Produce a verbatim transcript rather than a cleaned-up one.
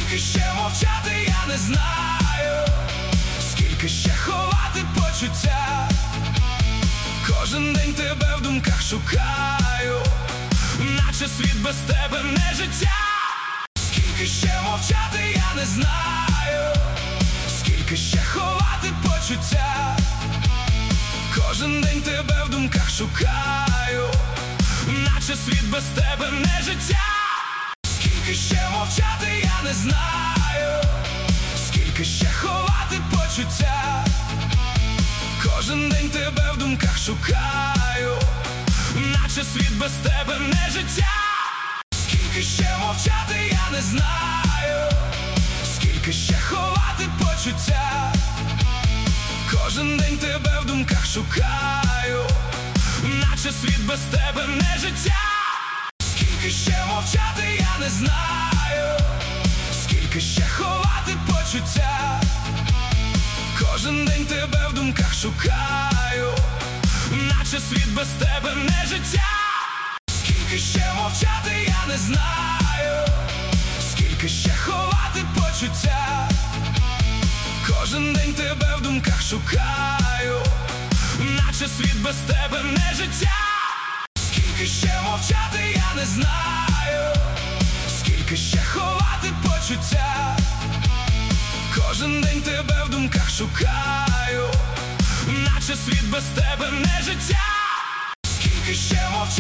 Скільки ще мовчати, я не знаю, скільки ще ховати почуття. Кожен день тебе в думках шукаю, наче світ без тебе не життя. Скільки ще мовчати, я не знаю, скільки ще ховати почуття. Кожен день тебе в думках шукаю, наче світ без тебе не життя. Скільки ще мовчати, я не знаю, скільки ще ховати почуття. Кожен день тебе в думках шукаю, наче світ без тебе не життя. Скільки ще мовчати, я не знаю, скільки ще ховати почуття. Кожен день тебе в думках шукаю, наче світ без тебе не життя. Скільки ще мовчати, я не знаю, скільки ще ховати почуття. Кожен день тебе в думках шукаю, наче світ без тебе не життя. Скільки ще мовчати, я не знаю, скільки ще ховати почуття. Кожен день тебе в думках шукаю, наче світ без тебе не життя. Скільки ще мовчати, я не знаю, скільки ще ховати почуття. Кожен день тебе в думках шукаю, наче світ без тебе не життя. Скільки ще мовчати.